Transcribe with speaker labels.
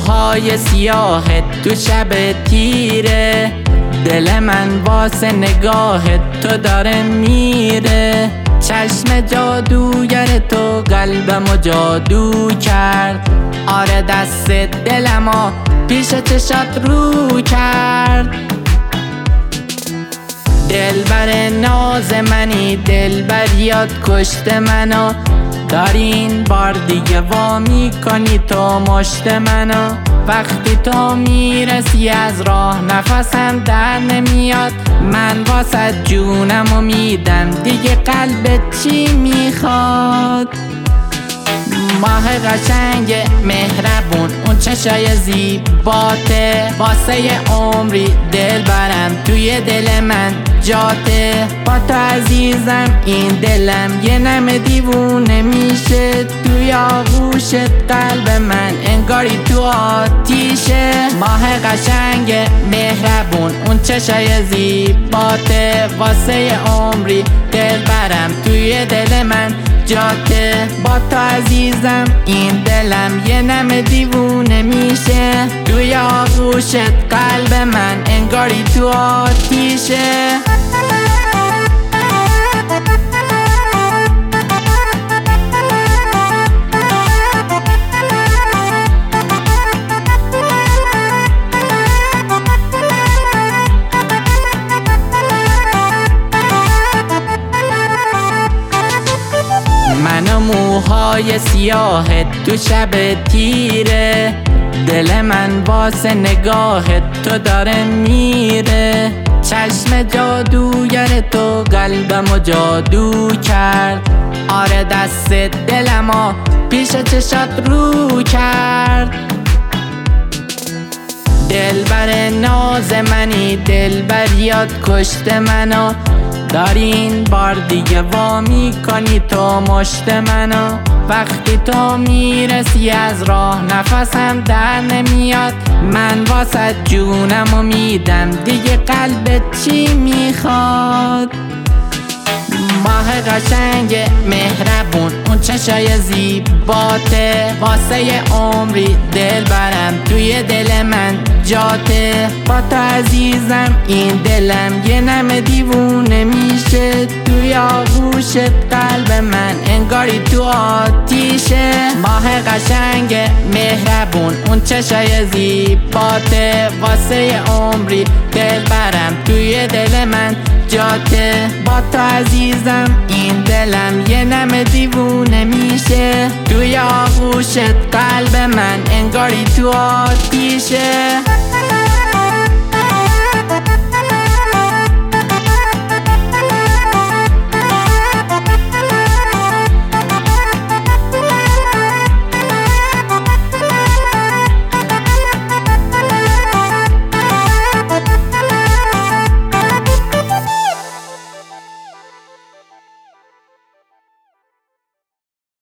Speaker 1: موهای سیاهت تو شب تیره، دل من واسه نگاهت تو داره میره. چشم جادوگر تو قلبمو جادو کرد، آره دست دلمو پیش چشات رو کرد. دلبر ناز منی، دلبریات کشت منو، داری این بار دیگه وا میکنی تو مشت منو. وقتی تو میرسی از راه نفسم در نمیاد، من واسه جونمو میدم دیگه قلبت چی میخواد؟ ماه قشنگ مهربون اون چشای زیباته، واسه عمری دل برم توی دل من جاته. با تو عزیزم این دلم یه نم دیوونه میشه، توی آغوشت قلب من انگاری تو آتیشه. ماه قشنگ مهربون اون چشای زیباته، واسه عمری دل برم توی دل من جاته. با تو عزیزم این دلم یه نم دیوونه میشه، توی آغوشت قلب من انگاری تو آتیشه. من و موهای سیاهت تو شب تیره، دل من واسه نگاهت تو داره میره. چشم جادوگر تو قلبمو جادو کرد، آره دست دلمو پیش چشات رو کرد. دلبر ناز منی، دلبریات کشت منو، داری این بار دیگه وا میکنی تو مشت منو. وقتی تو میرسی از راه نفسم در نمیاد، من واسه جونمو میدم دیگه قلبت چی میخواد؟ ماه قشنگ مهربون اون چشای زیباته، واسه عمری دل برم توی دل من جاته. با تو عزیزم این دلم یه نم دیوونه میشه، توی آغوشت قلب من انگاری تو آتیشه. ماه قشنگ مهربون اون چشای زیباته، واسه عمری دل برم توی دل من جاته. با تو عزیزم این دلم یه نم دیوونه میشه، توی آغوشت قلب من انگاری تو آتیشه.